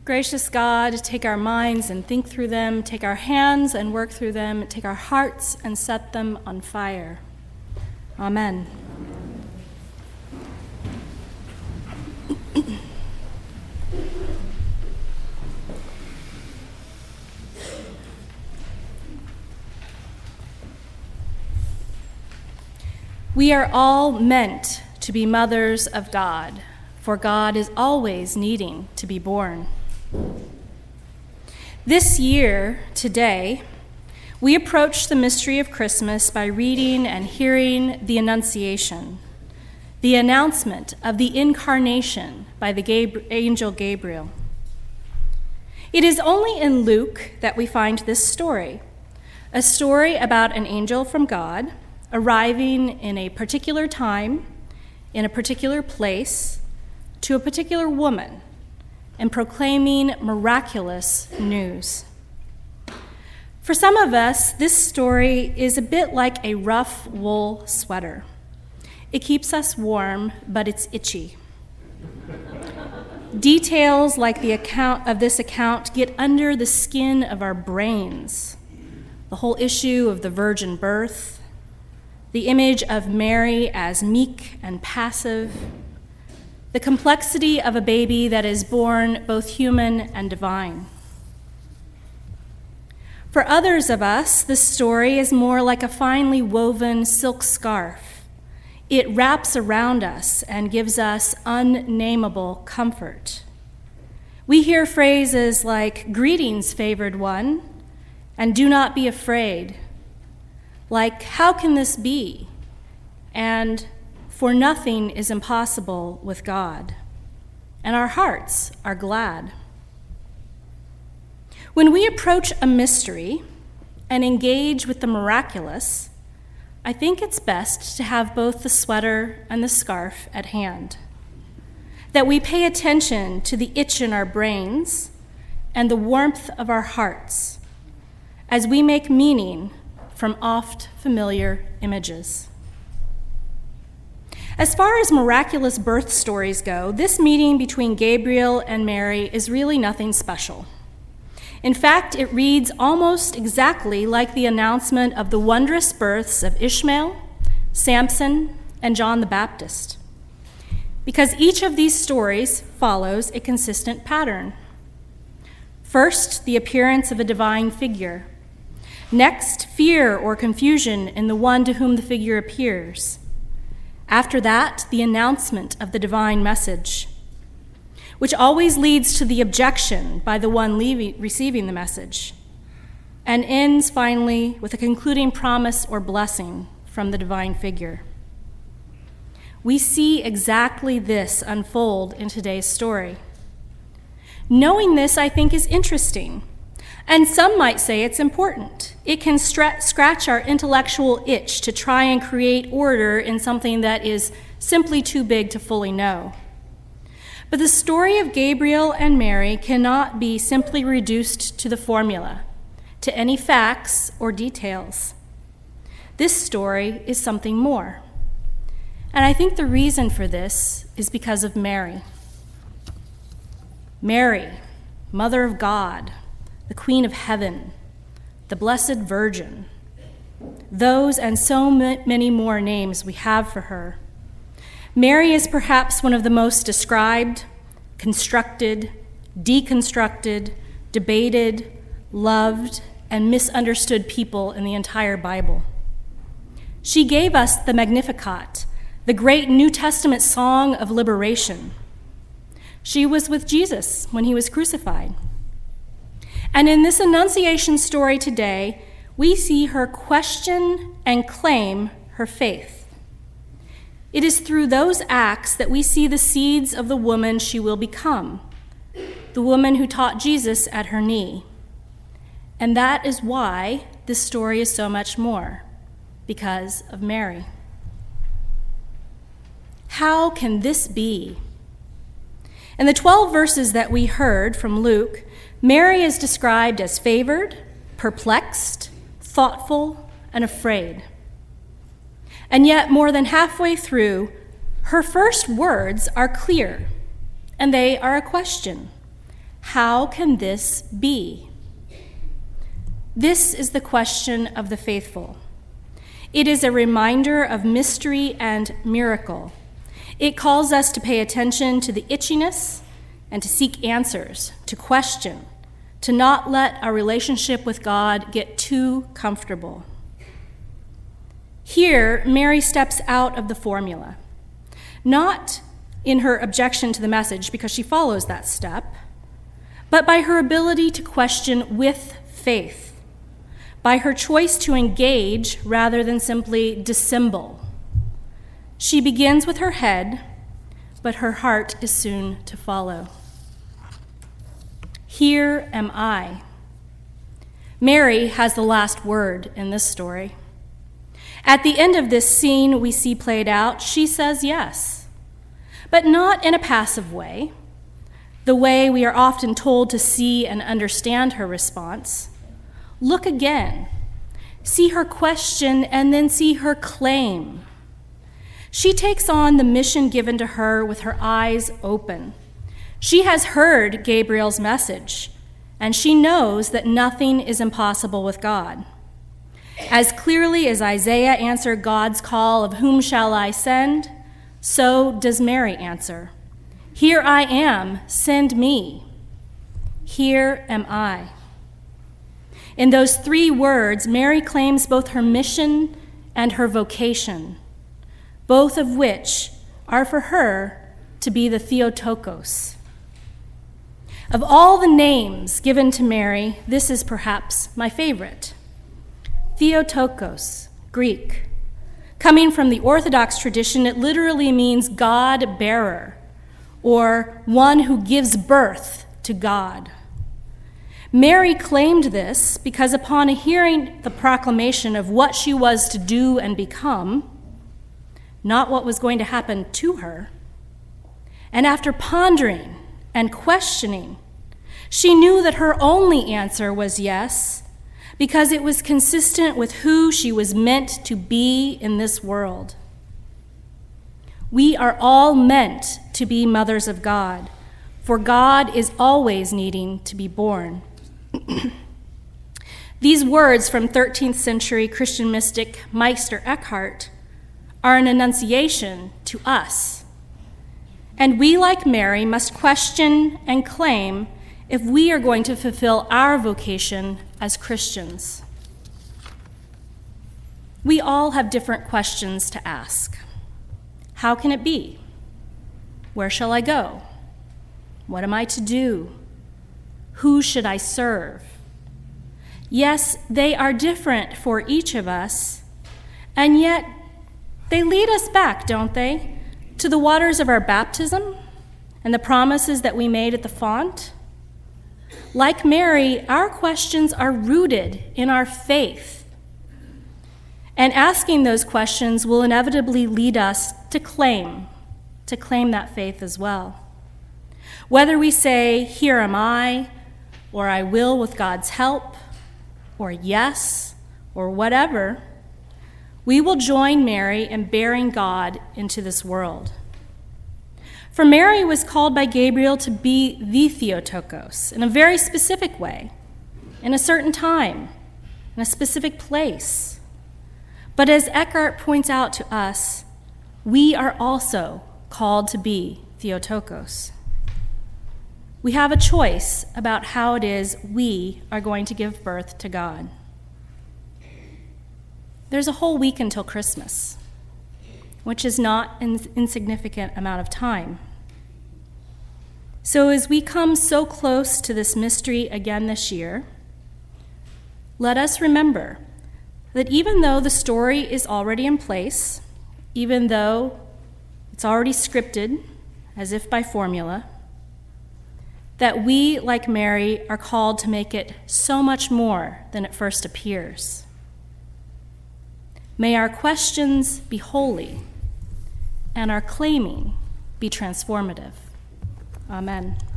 Gracious God, take our minds and think through them, take our hands and work through them, take our hearts and set them on fire. Amen. We are all meant to be mothers of God, for God is always needing to be born. This year, today, we approach the mystery of Christmas by reading and hearing the Annunciation, the announcement of the Incarnation by the angel Gabriel. It is only in Luke that we find this story, a story about an angel from God arriving in a particular time, in a particular place, to a particular woman, and proclaiming miraculous news. For some of us, this story is a bit like a rough wool sweater. It keeps us warm, but it's itchy. Details like the account of this account get under the skin of our brains. The whole issue of the virgin birth, the image of Mary as meek and passive, the complexity of a baby that is born both human and divine. For others of us, this story is more like a finely woven silk scarf. It wraps around us and gives us unnameable comfort. We hear phrases like, "Greetings, favored one," and "Do not be afraid," like, "How can this be?" and "For nothing is impossible with God." And our hearts are glad. When we approach a mystery and engage with the miraculous, I think it's best to have both the sweater and the scarf at hand, that we pay attention to the itch in our brains and the warmth of our hearts as we make meaning from oft familiar images. As far as miraculous birth stories go, this meeting between Gabriel and Mary is really nothing special. In fact, it reads almost exactly like the announcement of the wondrous births of Ishmael, Samson, and John the Baptist, because each of these stories follows a consistent pattern. First, the appearance of a divine figure. Next, fear or confusion in the one to whom the figure appears. After that, the announcement of the divine message, which always leads to the objection by the one receiving the message, and ends finally with a concluding promise or blessing from the divine figure. We see exactly this unfold in today's story. Knowing this, I think, is interesting. And some might say it's important. It can scratch our intellectual itch to try and create order in something that is simply too big to fully know. But the story of Gabriel and Mary cannot be simply reduced to the formula, to any facts or details. This story is something more. And I think the reason for this is because of Mary. Mary, Mother of God, the Queen of Heaven, the Blessed Virgin. Those and so many more names we have for her. Mary is perhaps one of the most described, constructed, deconstructed, debated, loved, and misunderstood people in the entire Bible. She gave us the Magnificat, the great New Testament song of liberation. She was with Jesus when he was crucified. And in this Annunciation story today, we see her question and claim her faith. It is through those acts that we see the seeds of the woman she will become, the woman who taught Jesus at her knee. And that is why this story is so much more, because of Mary. How can this be? In the 12 verses that we heard from Luke, Mary is described as favored, perplexed, thoughtful, and afraid. And yet, more than halfway through, her first words are clear, and they are a question. How can this be? This is the question of the faithful. It is a reminder of mystery and miracle. It calls us to pay attention to the itchiness and to seek answers, to question, to not let our relationship with God get too comfortable. Here, Mary steps out of the formula, not in her objection to the message because she follows that step, but by her ability to question with faith, by her choice to engage rather than simply dissemble. She begins with her head, but her heart is soon to follow. Here am I. Mary has the last word in this story. At the end of this scene we see played out, she says yes, but not in a passive way, the way we are often told to see and understand her response. Look again. See her question and then see her claim. She takes on the mission given to her with her eyes open. She has heard Gabriel's message, and she knows that nothing is impossible with God. As clearly as Isaiah answered God's call of whom shall I send, so does Mary answer, here I am, send me. Here am I. In those 3 words, Mary claims both her mission and her vocation, both of which are for her to be the Theotokos. Of all the names given to Mary, this is perhaps my favorite. Theotokos, Greek. Coming from the Orthodox tradition, it literally means God-bearer, or one who gives birth to God. Mary claimed this because upon hearing the proclamation of what she was to do and become, not what was going to happen to her, and after pondering and questioning, she knew that her only answer was yes, because it was consistent with who she was meant to be in this world. We are all meant to be mothers of God, for God is always needing to be born. These words from 13th century Christian mystic Meister Eckhart are an annunciation to us. And we, like Mary, must question and claim if we are going to fulfill our vocation as Christians. We all have different questions to ask. How can it be? Where shall I go? What am I to do? Who should I serve? Yes, they are different for each of us, and yet they lead us back, don't they, to the waters of our baptism and the promises that we made at the font? Like Mary, our questions are rooted in our faith. And asking those questions will inevitably lead us to claim that faith as well. Whether we say, here am I, or I will with God's help, or yes, or whatever, we will join Mary in bearing God into this world. For Mary was called by Gabriel to be the Theotokos in a very specific way, in a certain time, in a specific place. But as Eckhart points out to us, we are also called to be Theotokos. We have a choice about how it is we are going to give birth to God. There's a whole week until Christmas, which is not an insignificant amount of time. So as we come so close to this mystery again this year, let us remember that even though the story is already in place, even though it's already scripted, as if by formula, that we, like Mary, are called to make it so much more than it first appears. May our questions be holy and our claiming be transformative. Amen.